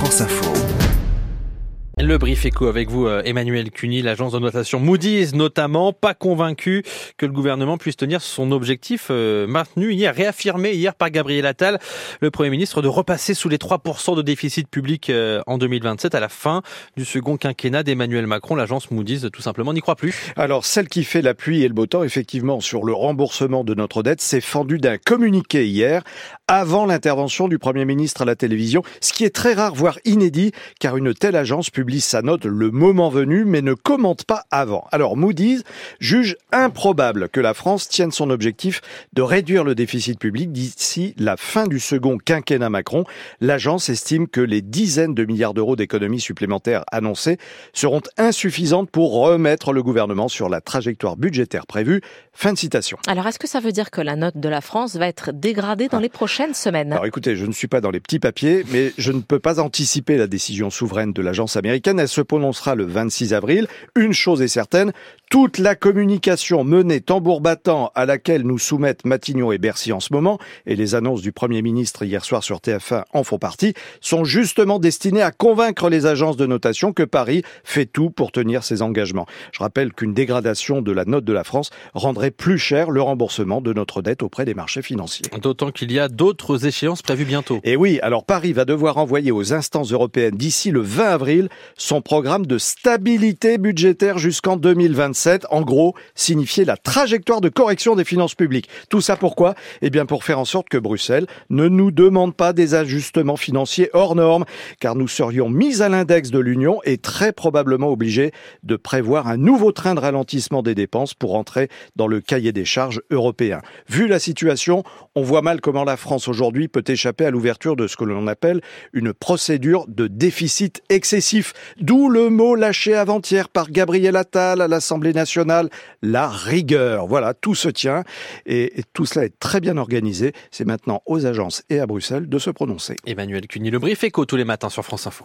France Info. Le brief éco avec vous, Emmanuel Cuny, l'agence de notation Moody's notamment, pas convaincu que le gouvernement puisse tenir son objectif réaffirmé hier par Gabriel Attal, le Premier ministre, de repasser sous les 3% de déficit public en 2027 à la fin du second quinquennat d'Emmanuel Macron. L'agence Moody's tout simplement n'y croit plus. Alors celle qui fait la pluie et le beau temps, effectivement, sur le remboursement de notre dette, s'est fendue d'un communiqué hier, avant l'intervention du Premier ministre à la télévision, ce qui est très rare, voire inédit, car une telle agence publie sa note le moment venu, mais ne commente pas avant. Alors Moody's juge improbable que la France tienne son objectif de réduire le déficit public d'ici la fin du second quinquennat Macron. L'agence estime que les dizaines de milliards d'euros d'économies supplémentaires annoncées seront insuffisantes pour remettre le gouvernement sur la trajectoire budgétaire prévue. Fin de citation. Alors, est-ce que ça veut dire que la note de la France va être dégradée dans les prochaines semaines ? Alors écoutez, je ne suis pas dans les petits papiers, mais je ne peux pas anticiper la décision souveraine de l'agence américaine. Elle se prononcera le 26 avril. Une chose est certaine, toute la communication menée tambour battant à laquelle nous soumettent Matignon et Bercy en ce moment, et les annonces du Premier ministre hier soir sur TF1 en font partie, sont justement destinées à convaincre les agences de notation que Paris fait tout pour tenir ses engagements. Je rappelle qu'une dégradation de la note de la France rendrait plus cher le remboursement de notre dette auprès des marchés financiers. D'autant qu'il y a d'autres échéances prévues bientôt. Et oui, alors Paris va devoir envoyer aux instances européennes d'ici le 20 avril son programme de stabilité budgétaire jusqu'en 2027. En gros, signifier la trajectoire de correction des finances publiques. Tout ça pourquoi ? Eh bien pour faire en sorte que Bruxelles ne nous demande pas des ajustements financiers hors normes, car nous serions mis à l'index de l'Union et très probablement obligés de prévoir un nouveau train de ralentissement des dépenses pour entrer dans le cahier des charges européen. Vu la situation, on voit mal comment la France aujourd'hui peut échapper à l'ouverture de ce que l'on appelle une procédure de déficit excessif. D'où le mot lâché avant-hier par Gabriel Attal à l'Assemblée nationale, la rigueur. Voilà, tout se tient et tout cela est très bien organisé. C'est maintenant aux agences et à Bruxelles de se prononcer. Emmanuel Cuny, le brief éco tous les matins sur France Info.